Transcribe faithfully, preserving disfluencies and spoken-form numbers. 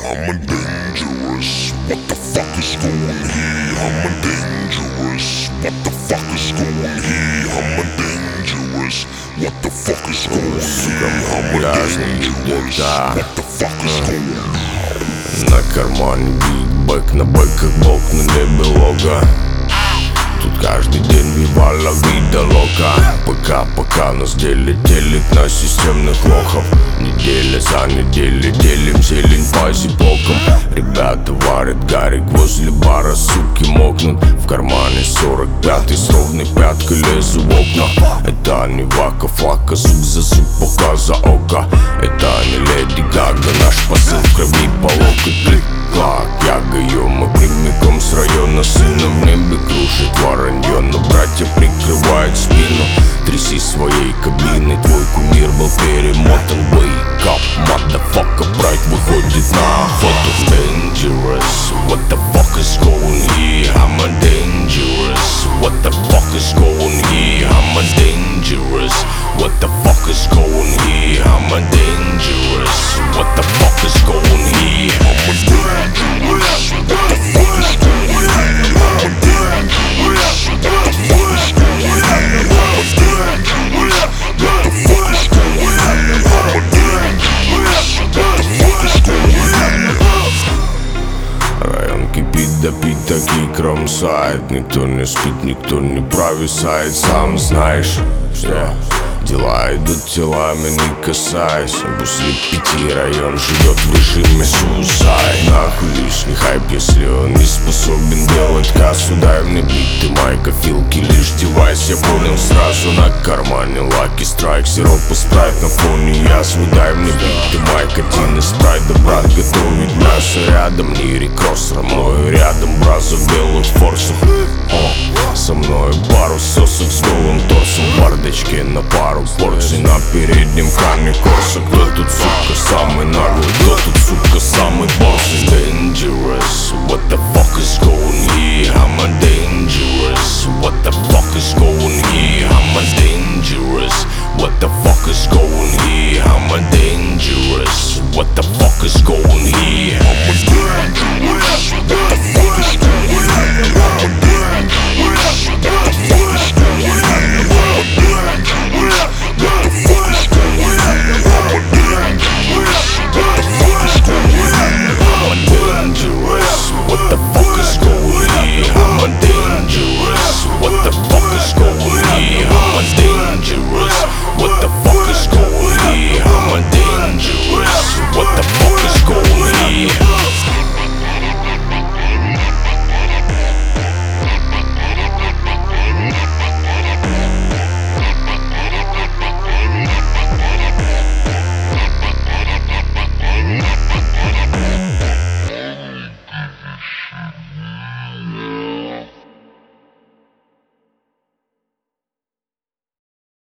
I'm a dangerous. What the fuck is going here? I'm a dangerous. What the fuck is going here? I'm a dangerous. What the fuck is going here? I'm a dangerous. What the fuck is going here? На кармане бигбэк, на байках болт на небе лога. Тут каждый день вивала вида лока. Пока-пока нас делит телек на системных лохов. Неделя за неделей делим зелень по зипокам. Ребята варят гарик возле бара, суки мокнут. В кармане сорок пятый с ровной пяткой лезу в окна. Это не вака-флака, зуб за зуб, око за око. Это не Леди Гага, наш посыл в крови по локоть. Клик-клак, я гаю, мы прямиком с района. Сына в небе кружит воронье, но братья прикрывают спину. Тряси своей кабиной, твой кумир был перемотан. Wake up, motherfucker, брайт выходит на охоту. Dangerous, what the fuck is going here? I'm a dangerous, what the fuck is going here? I'm a dangerous, what the fuck is going here? I'm a dangerous, what the fuck is going here? I'm a dangerous, what the fuck is going here? I'm a dangerous, what the fuck is going here? I'm a dangerous, what the fuck is going here? I'm a dangerous, what the fuck is going here? Район кипит, допит, таки кромсает. Никто не спит, никто не провисает. Сам знаешь, что дела идут телами, не касаясь. После пяти район живет в режиме суицид. Нахуй лишний хайп, если он не способен делать кассу. Дай мне биты, майка, филки, лишь девайс. Я понял сразу, на кармане лаки страйк. Сироп и спрайт на фоне ясвы. Дай мне биты, майка, тин и спрайт. Да брат готовить мясо рядом. Нири кросс, ромою рядом. Браза в белых форсах. О, со мной пару сосок с голым торсом. В бардачке на пару порций на переднем кране корса. Кто тут, сука, самый наглый? Кто тут, сука, самый борзый? Dangerous, what the fuck is going here? I'm a dangerous, what the fuck is going here? I'm a dangerous, what the fuck is going here? I'm a dangerous, what the fuck is going here?